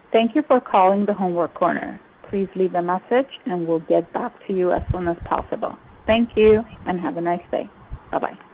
Thank you for calling the Homework Corner. Please leave a message and we'll get back to you as soon as possible. Thank you and have a nice day. Bye-bye.